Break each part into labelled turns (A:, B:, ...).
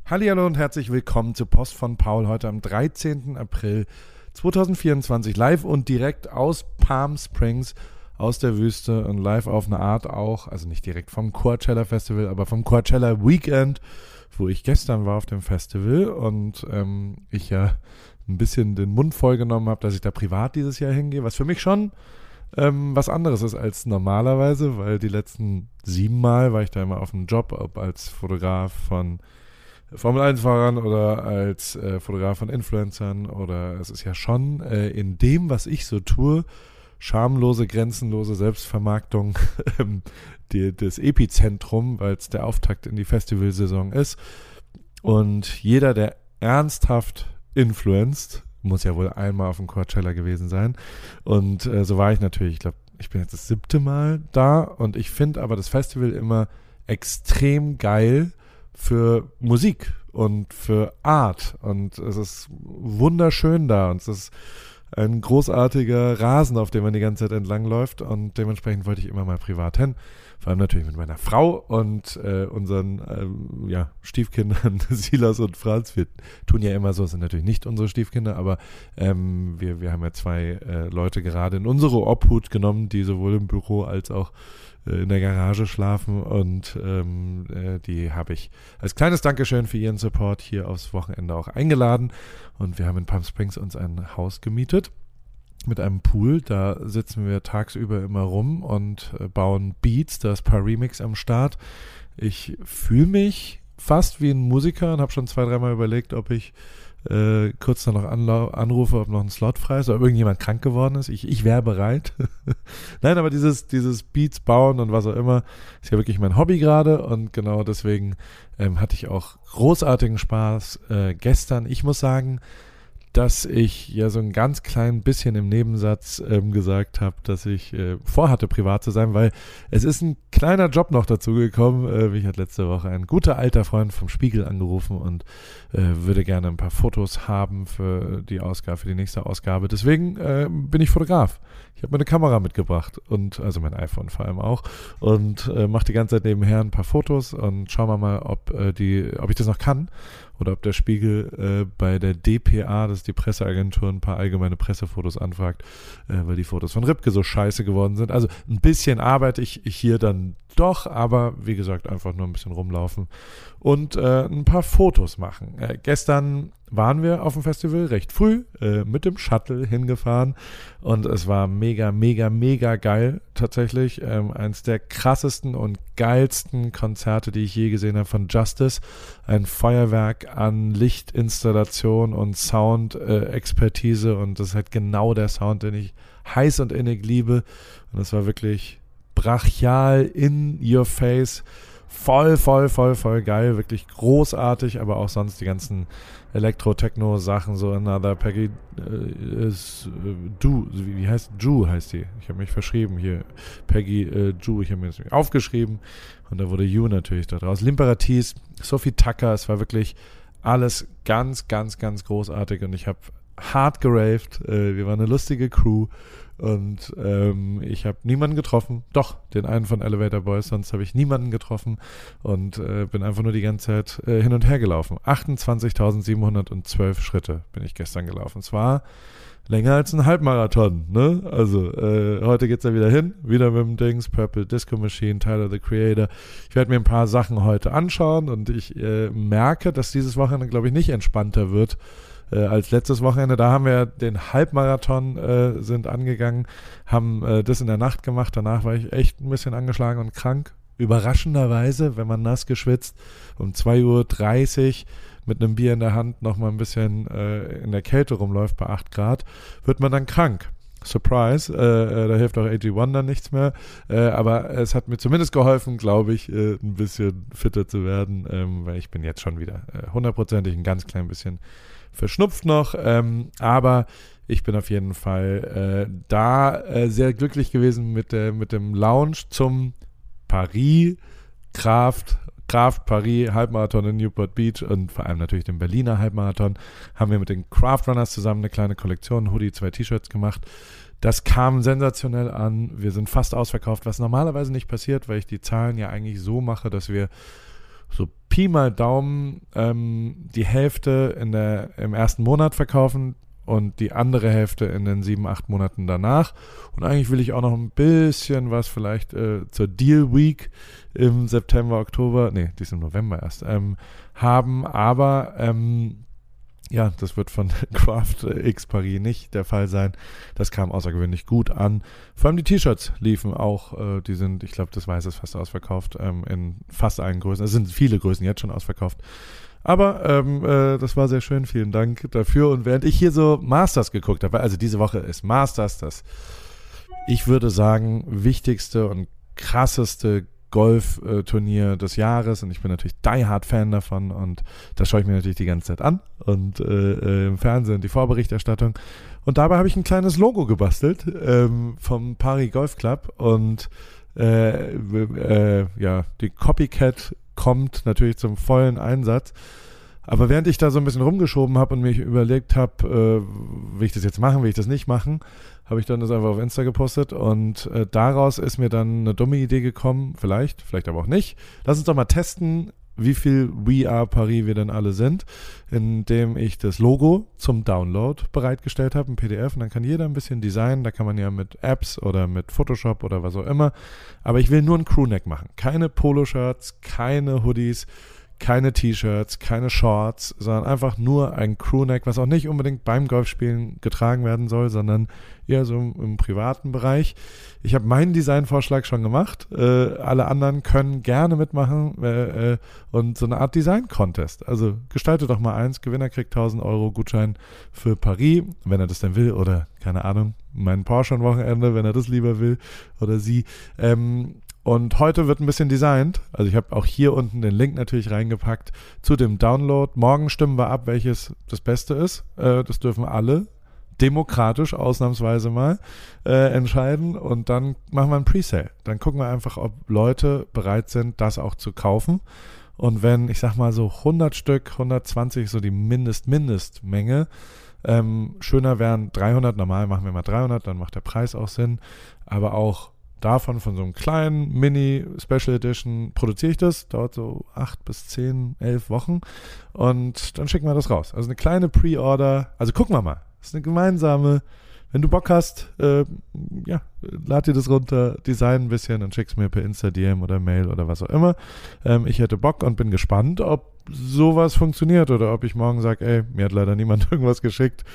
A: Hallihallo und herzlich willkommen zu Post von Paul heute am 13. April 2024 live und direkt aus Palm Springs, aus der Wüste und live auf eine Art auch, also nicht direkt vom Coachella Festival, aber vom Coachella Weekend, wo ich gestern war auf dem Festival und ich ja ein bisschen den Mund voll genommen habe, dass ich da privat dieses Jahr hingehe, was für mich schon was anderes ist als normalerweise, weil die letzten 7 Mal war ich da immer auf einem Job, ob als Fotograf von Formel-1-Fahrern oder als Fotograf von Influencern oder es ist ja schon in dem, was ich so tue, schamlose, grenzenlose Selbstvermarktung das Epizentrum, weil es der Auftakt in die Festivalsaison ist und jeder, der ernsthaft influenzt, muss ja wohl einmal auf dem Coachella gewesen sein und so war ich natürlich, ich glaube, ich bin jetzt das 7. Mal da und ich finde aber das Festival immer extrem geil für Musik und für Art und es ist wunderschön da und es ist ein großartiger Rasen, auf dem man die ganze Zeit entlang läuft und dementsprechend wollte ich immer mal privat hin, vor allem natürlich mit meiner Frau und unseren Stiefkindern Silas und Franz. Wir tun ja immer so, es sind natürlich nicht unsere Stiefkinder, aber wir haben ja 2 Leute gerade in unsere Obhut genommen, die sowohl im Büro als auch in der Garage schlafen und die habe ich als kleines Dankeschön für ihren Support hier aufs Wochenende auch eingeladen und wir haben in Palm Springs uns ein Haus gemietet mit einem Pool, da sitzen wir tagsüber immer rum und bauen Beats, da ist ein paar Remix am Start. Ich fühle mich fast wie ein Musiker und habe schon 2-3 Mal überlegt, ob ich kurz danach anrufe, ob noch ein Slot frei ist oder ob irgendjemand krank geworden ist. Ich wäre bereit. Nein, aber dieses Beats bauen und was auch immer ist ja wirklich mein Hobby gerade und genau deswegen hatte ich auch großartigen Spaß gestern. Ich muss sagen, dass ich ja so ein ganz klein bisschen im Nebensatz gesagt habe, dass ich vorhatte, privat zu sein, weil es ist ein kleiner Job noch dazu gekommen. Mich hat letzte Woche ein guter alter Freund vom Spiegel angerufen und würde gerne ein paar Fotos haben für die nächste Ausgabe. Deswegen bin ich Fotograf. Ich habe meine Kamera mitgebracht und also mein iPhone vor allem auch und mache die ganze Zeit nebenher ein paar Fotos und schauen wir mal, ob ich das noch kann. Oder ob der Spiegel bei der DPA, das ist die Presseagentur, ein paar allgemeine Pressefotos anfragt, weil die Fotos von Ripke so scheiße geworden sind. Also ein bisschen arbeite ich hier dann doch, aber wie gesagt, einfach nur ein bisschen rumlaufen und ein paar Fotos machen. Gestern waren wir auf dem Festival recht früh mit dem Shuttle hingefahren und es war mega, mega, mega geil tatsächlich. Eins der krassesten und geilsten Konzerte, die ich je gesehen habe von Justice. Ein Feuerwerk an Lichtinstallation und Sound-Expertise und das ist halt genau der Sound, den ich heiß und innig liebe und es war wirklich brachial, in your face, voll geil, wirklich großartig, aber auch sonst die ganzen Elektro-Techno-Sachen, so Another Peggy wie heißt Ju heißt die? Ich habe mich verschrieben hier, Peggy Ju, ich habe mir das aufgeschrieben und da wurde You natürlich da draus. Limperatis, Sophie Tucker, es war wirklich alles ganz, ganz, ganz großartig und ich habe hart geraved, wir waren eine lustige Crew und ich habe niemanden getroffen, doch, den einen von Elevator Boys, sonst habe ich niemanden getroffen und bin einfach nur die ganze Zeit hin und her gelaufen. 28.712 Schritte bin ich gestern gelaufen. Es war länger als ein Halbmarathon, ne? Also heute geht's ja wieder hin, wieder mit dem Dings, Purple Disco Machine, Tyler the Creator. Ich werde mir ein paar Sachen heute anschauen und ich merke, dass dieses Wochenende, glaube ich, nicht entspannter wird als letztes Wochenende. Da haben wir den Halbmarathon sind angegangen, haben das in der Nacht gemacht. Danach war ich echt ein bisschen angeschlagen und krank. Überraschenderweise, wenn man nass geschwitzt, um 2:30 Uhr mit einem Bier in der Hand noch mal ein bisschen in der Kälte rumläuft bei 8 Grad, wird man dann krank. Surprise, da hilft auch AG1 dann nichts mehr, aber es hat mir zumindest geholfen, glaube ich, ein bisschen fitter zu werden, weil ich bin jetzt schon wieder 100%ig ein ganz klein bisschen verschnupft noch, aber ich bin auf jeden Fall sehr glücklich gewesen mit dem Lounge zum Kraft Paris Halbmarathon in Newport Beach und vor allem natürlich den Berliner Halbmarathon haben wir mit den Craft Runners zusammen eine kleine Kollektion, Hoodie, 2 T-Shirts gemacht. Das kam sensationell an. Wir sind fast ausverkauft, was normalerweise nicht passiert, weil ich die Zahlen ja eigentlich so mache, dass wir so Pi mal Daumen die Hälfte im ersten Monat verkaufen und die andere Hälfte in den 7-8 Monaten danach. Und eigentlich will ich auch noch ein bisschen was vielleicht zur Deal Week im September, Oktober, die ist im November erst, haben, aber ja, das wird von Craft X Paris nicht der Fall sein. Das kam außergewöhnlich gut an. Vor allem die T-Shirts liefen auch, die sind, ich glaube, das Weiße ist fast ausverkauft, in fast allen Größen. Es sind viele Größen jetzt schon ausverkauft. Aber das war sehr schön, vielen Dank dafür. Und während ich hier so Masters geguckt habe, also diese Woche ist Masters das, ich würde sagen, wichtigste und krasseste Golfturnier des Jahres, und ich bin natürlich die-hard-Fan davon und das schaue ich mir natürlich die ganze Zeit an und im Fernsehen die Vorberichterstattung, und dabei habe ich ein kleines Logo gebastelt vom Paris Golf Club und ja, die Copycat kommt natürlich zum vollen Einsatz. Aber während ich da so ein bisschen rumgeschoben habe und mich überlegt habe, will ich das jetzt machen, will ich das nicht machen, habe ich dann das einfach auf Insta gepostet und daraus ist mir dann eine dumme Idee gekommen, vielleicht aber auch nicht. Lass uns doch mal testen, wie viel We Are Paris wir denn alle sind, indem ich das Logo zum Download bereitgestellt habe, ein PDF, und dann kann jeder ein bisschen designen, da kann man ja mit Apps oder mit Photoshop oder was auch immer, aber ich will nur ein Crewneck machen, keine Poloshirts, keine Hoodies, keine T-Shirts, keine Shorts, sondern einfach nur ein Crewneck, was auch nicht unbedingt beim Golfspielen getragen werden soll, sondern eher so im privaten Bereich. Ich habe meinen Designvorschlag schon gemacht. Alle anderen können gerne mitmachen und so eine Art Design-Contest. Also gestalte doch mal eins. Gewinner kriegt 1.000 € Gutschein für Paris, wenn er das denn will, oder keine Ahnung, mein Porsche-Wochenende, wenn er das lieber will, oder sie. Und heute wird ein bisschen designt. Also ich habe auch hier unten den Link natürlich reingepackt zu dem Download. Morgen stimmen wir ab, welches das Beste ist. Das dürfen alle demokratisch ausnahmsweise mal entscheiden. Und dann machen wir ein Presale. Dann gucken wir einfach, ob Leute bereit sind, das auch zu kaufen. Und wenn, ich sag mal so 100 Stück, 120 so die Mindestmenge, schöner wären 300. Normal machen wir mal 300, dann macht der Preis auch Sinn. Aber auch davon, von so einem kleinen Mini-Special Edition, produziere ich das. Dauert so 8 bis 10, 11 Wochen. Und dann schicken wir das raus. Also eine kleine Pre-Order. Also gucken wir mal. Das ist eine gemeinsame. Wenn du Bock hast, ja, lad dir das runter, design ein bisschen und schick's mir per Insta-DM oder Mail oder was auch immer. Ich hätte Bock und bin gespannt, ob sowas funktioniert oder ob ich morgen sage, ey, mir hat leider niemand irgendwas geschickt.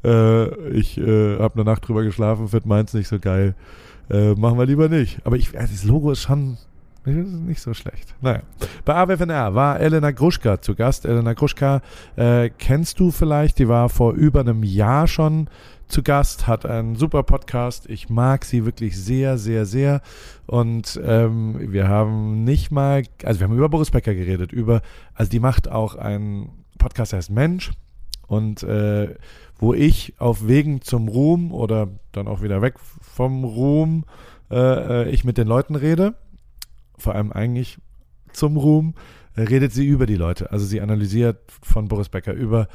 A: Ich habe eine Nacht drüber geschlafen, find meins nicht so geil. Machen wir lieber nicht. Aber das Logo ist schon nicht so schlecht. Naja. Bei AWFNR war Elena Gruschka zu Gast. Elena Gruschka kennst du vielleicht. Die war vor über einem Jahr schon zu Gast, hat einen super Podcast. Ich mag sie wirklich sehr, sehr, sehr. Und wir haben wir haben über Boris Becker geredet. Also die macht auch einen Podcast, der heißt Mensch. Und wo ich auf Wegen zum Ruhm oder dann auch wieder weg vom Ruhm ich mit den Leuten rede, vor allem eigentlich zum Ruhm, redet sie über die Leute. Also sie analysiert von Boris Becker über,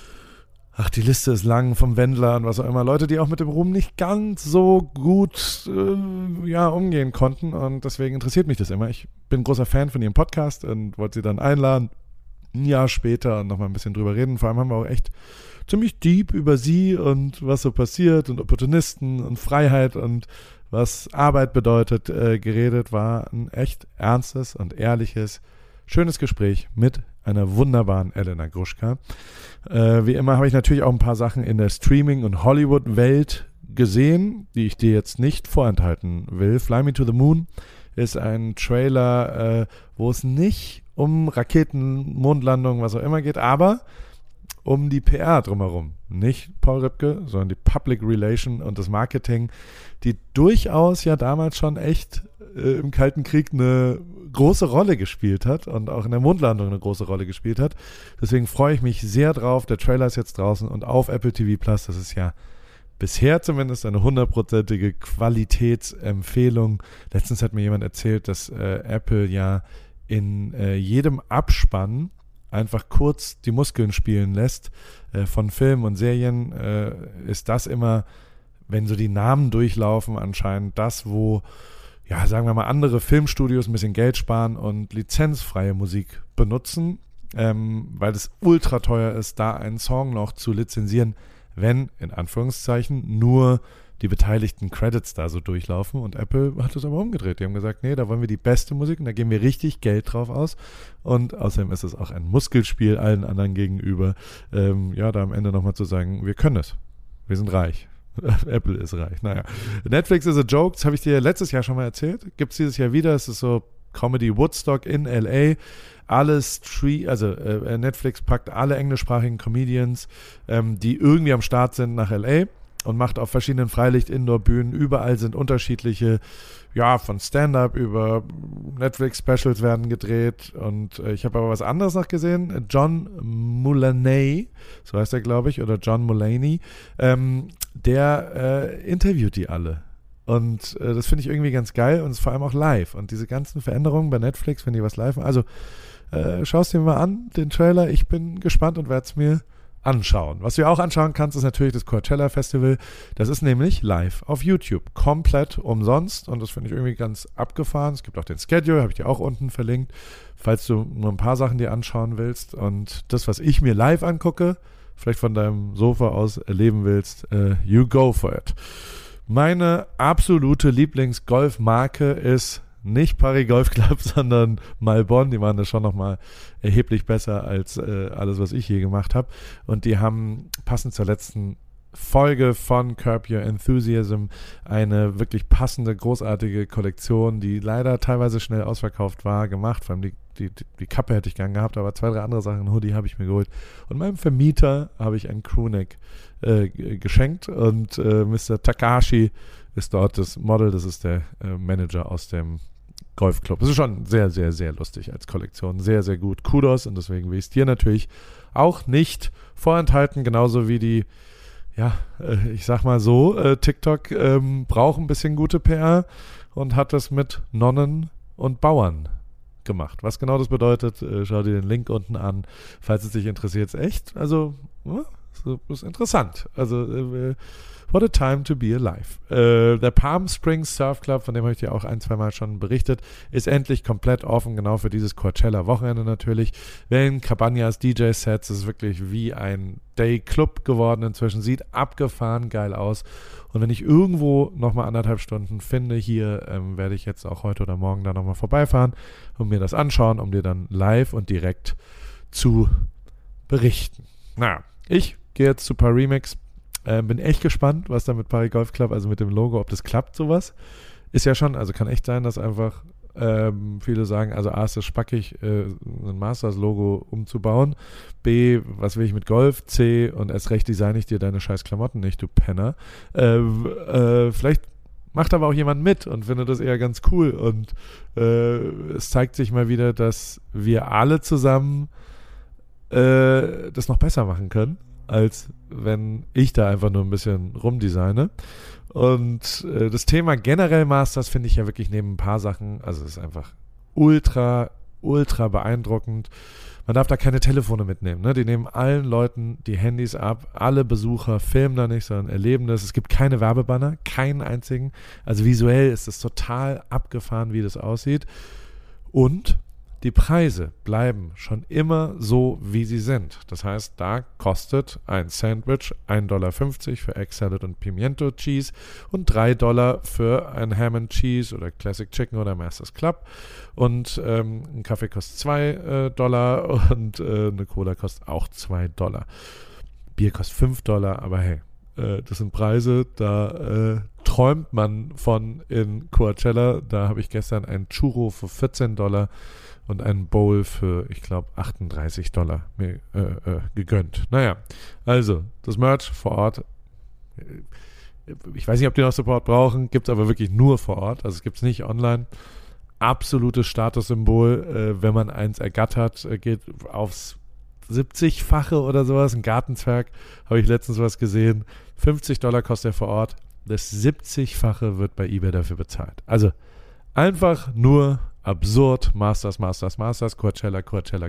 A: die Liste ist lang, vom Wendler und was auch immer, Leute, die auch mit dem Ruhm nicht ganz so gut umgehen konnten, und deswegen interessiert mich das immer. Ich bin großer Fan von ihrem Podcast und wollte sie dann einladen, ein Jahr später, und nochmal ein bisschen drüber reden. Vor allem haben wir auch echt ziemlich deep über sie und was so passiert und Opportunisten und Freiheit und was Arbeit bedeutet geredet. War ein echt ernstes und ehrliches, schönes Gespräch mit einer wunderbaren Elena Gruschka. Wie immer habe ich natürlich auch ein paar Sachen in der Streaming- und Hollywood-Welt gesehen, die ich dir jetzt nicht vorenthalten will. Fly Me to the Moon ist ein Trailer, wo es nicht um Raketen, Mondlandung, was auch immer geht, aber um die PR drumherum. Nicht Paul Ripke, sondern die Public Relation und das Marketing, die durchaus ja damals schon echt im Kalten Krieg eine große Rolle gespielt hat und auch in der Mondlandung eine große Rolle gespielt hat. Deswegen freue ich mich sehr drauf. Der Trailer ist jetzt draußen und auf Apple TV Plus. Das ist ja bisher zumindest eine 100%ige Qualitätsempfehlung. Letztens hat mir jemand erzählt, dass Apple ja in jedem Abspann einfach kurz die Muskeln spielen lässt von Filmen und Serien, ist das immer, wenn so die Namen durchlaufen, anscheinend das, wo, ja, sagen wir mal, andere Filmstudios ein bisschen Geld sparen und lizenzfreie Musik benutzen, weil es ultra teuer ist, da einen Song noch zu lizenzieren, wenn, in Anführungszeichen, nur die beteiligten Credits da so durchlaufen. Und Apple hat das aber umgedreht. Die haben gesagt, nee, da wollen wir die beste Musik und da geben wir richtig Geld drauf aus. Und außerdem ist es auch ein Muskelspiel allen anderen gegenüber, da am Ende nochmal zu sagen, wir können es. Wir sind reich. Apple ist reich. Naja. Netflix is a joke, das habe ich dir letztes Jahr schon mal erzählt. Gibt es dieses Jahr wieder. Es ist so Comedy Woodstock in L.A. Netflix packt alle englischsprachigen Comedians, die irgendwie am Start sind, nach L.A. und macht auf verschiedenen Freilicht-Indoor-Bühnen. Überall sind unterschiedliche, von Stand-Up über Netflix-Specials werden gedreht. Und ich habe aber was anderes noch gesehen. John Mulaney, so heißt er, glaube ich, oder John Mulaney, der interviewt die alle. Und das finde ich irgendwie ganz geil und ist vor allem auch live. Und diese ganzen Veränderungen bei Netflix, wenn die was live machen, also schau es dir mal an, den Trailer. Ich bin gespannt und werde es mir anschauen. Was du auch anschauen kannst, ist natürlich das Coachella Festival. Das ist nämlich live auf YouTube. Komplett umsonst und das finde ich irgendwie ganz abgefahren. Es gibt auch den Schedule, habe ich dir auch unten verlinkt, falls du nur ein paar Sachen dir anschauen willst. Und das, was ich mir live angucke, vielleicht von deinem Sofa aus erleben willst, you go for it. Meine absolute Lieblingsgolfmarke ist nicht Paris Golf Club, sondern Malbon. Die waren da schon nochmal erheblich besser als alles, was ich je gemacht habe. Und die haben passend zur letzten Folge von Curb Your Enthusiasm eine wirklich passende, großartige Kollektion, die leider teilweise schnell ausverkauft war, gemacht. Vor allem die Kappe hätte ich gern gehabt, aber 2, 3 andere Sachen, ein Hoodie habe ich mir geholt. Und meinem Vermieter habe ich ein Crewneck geschenkt und Mr. Takahashi ist dort das Model, das ist der Manager aus dem Golfclub. Das ist schon sehr, sehr, sehr lustig als Kollektion. Sehr, sehr gut. Kudos und deswegen will ich es dir natürlich auch nicht vorenthalten, genauso wie die, ich sag mal so, TikTok braucht ein bisschen gute PR und hat das mit Nonnen und Bauern gemacht. Was genau das bedeutet, schau dir den Link unten an, falls es dich interessiert. Echt, also, das ist interessant. Also, what a time to be alive. Der Palm Springs Surf Club, von dem habe ich dir auch 1-2 Mal schon berichtet, ist endlich komplett offen, genau für dieses Coachella-Wochenende natürlich. Wenn Cabañas DJ-Sets, das ist wirklich wie ein Day-Club geworden inzwischen, sieht abgefahren geil aus. Und wenn ich irgendwo nochmal 1,5 Stunden finde, hier werde ich jetzt auch heute oder morgen da nochmal vorbeifahren und mir das anschauen, um dir dann live und direkt zu berichten. Naja, ich gehe jetzt zu Paris. Bin echt gespannt, was da mit Paris Golf Club, also mit dem Logo, ob das klappt, sowas. Ist ja schon, also kann echt sein, dass einfach viele sagen, also A, ist es spackig, ein Masters-Logo umzubauen. B, was will ich mit Golf? C, und erst recht designe ich dir deine scheiß Klamotten nicht, du Penner. Vielleicht macht aber auch jemand mit und findet das eher ganz cool. Und es zeigt sich mal wieder, dass wir alle zusammen das noch besser machen können, als wenn ich da einfach nur ein bisschen rumdesigne. Und das Thema generell Masters finde ich ja wirklich neben ein paar Sachen, also es ist einfach ultra, ultra beeindruckend. Man darf da keine Telefone mitnehmen, ne? Die nehmen allen Leuten die Handys ab, alle Besucher filmen da nicht, sondern erleben das. Es gibt keine Werbebanner, keinen einzigen. Also visuell ist es total abgefahren, wie das aussieht. Und die Preise bleiben schon immer so, wie sie sind. Das heißt, da kostet ein Sandwich $1,50 für Egg Salad und Pimiento Cheese und $3 für ein Ham and Cheese oder Classic Chicken oder Masters Club. Und ein Kaffee kostet $2 und eine Cola kostet auch $2. Bier kostet $5, aber hey, das sind Preise, da träumt man von in Coachella. Da habe ich gestern ein Churro für $14 und einen Bowl für, ich glaube, $38 mir gegönnt. Naja, also das Merch vor Ort. Ich weiß nicht, ob die noch Support brauchen, gibt es aber wirklich nur vor Ort. Also es gibt es nicht online. Absolutes Statussymbol, wenn man eins ergattert, geht aufs 70-fache oder sowas. Ein Gartenzwerg, habe ich letztens was gesehen. $50 kostet er vor Ort. Das 70-fache wird bei eBay dafür bezahlt. Also einfach nur absurd. Masters, Coachella,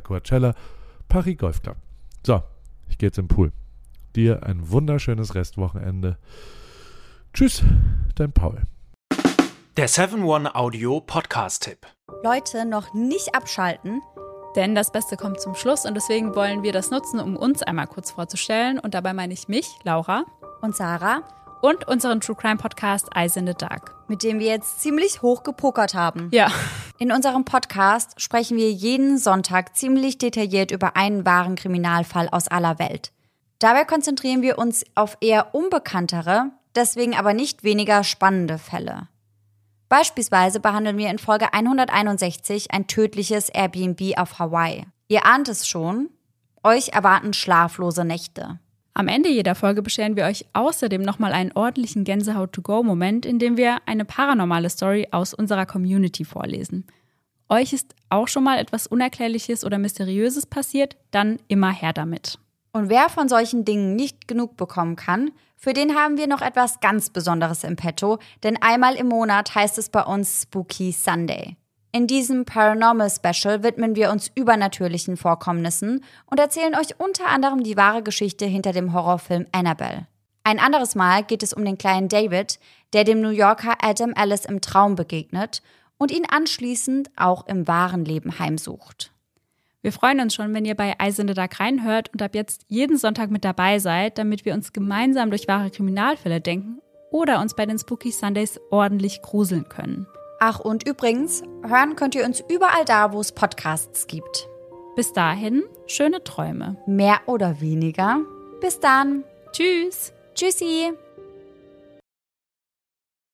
A: Paris Golf Club. So, ich gehe jetzt im Pool. Dir ein wunderschönes Restwochenende. Tschüss, dein Paul.
B: Der 7-One Audio Podcast-Tipp.
C: Leute, noch nicht abschalten.
B: Denn das Beste kommt zum Schluss und deswegen wollen wir das nutzen, um uns einmal kurz vorzustellen. Und dabei meine ich mich, Laura
C: und Sarah
B: und unseren True Crime Podcast Eyes in the Dark,
C: mit dem wir jetzt ziemlich hoch gepokert haben.
B: Ja.
C: In unserem Podcast sprechen wir jeden Sonntag ziemlich detailliert über einen wahren Kriminalfall aus aller Welt. Dabei konzentrieren wir uns auf eher unbekanntere, deswegen aber nicht weniger spannende Fälle. Beispielsweise behandeln wir in Folge 161 ein tödliches Airbnb auf Hawaii. Ihr ahnt es schon, euch erwarten schlaflose Nächte.
B: Am Ende jeder Folge bescheren wir euch außerdem nochmal einen ordentlichen Gänsehaut-to-go-Moment, in dem wir eine paranormale Story aus unserer Community vorlesen. Euch ist auch schon mal etwas Unerklärliches oder Mysteriöses passiert? Dann immer her damit.
C: Und wer von solchen Dingen nicht genug bekommen kann, für den haben wir noch etwas ganz Besonderes im Petto, denn einmal im Monat heißt es bei uns Spooky Sunday. In diesem Paranormal Special widmen wir uns übernatürlichen Vorkommnissen und erzählen euch unter anderem die wahre Geschichte hinter dem Horrorfilm Annabelle. Ein anderes Mal geht es um den kleinen David, der dem New Yorker Adam Ellis im Traum begegnet und ihn anschließend auch im wahren Leben heimsucht.
B: Wir freuen uns schon, wenn ihr bei Eyes in the Dark reinhört und ab jetzt jeden Sonntag mit dabei seid, damit wir uns gemeinsam durch wahre Kriminalfälle denken oder uns bei den Spooky Sundays ordentlich gruseln können.
C: Ach, und übrigens, hören könnt ihr uns überall da, wo es Podcasts gibt.
B: Bis dahin, schöne Träume.
C: Mehr oder weniger. Bis dann.
B: Tschüss.
C: Tschüssi.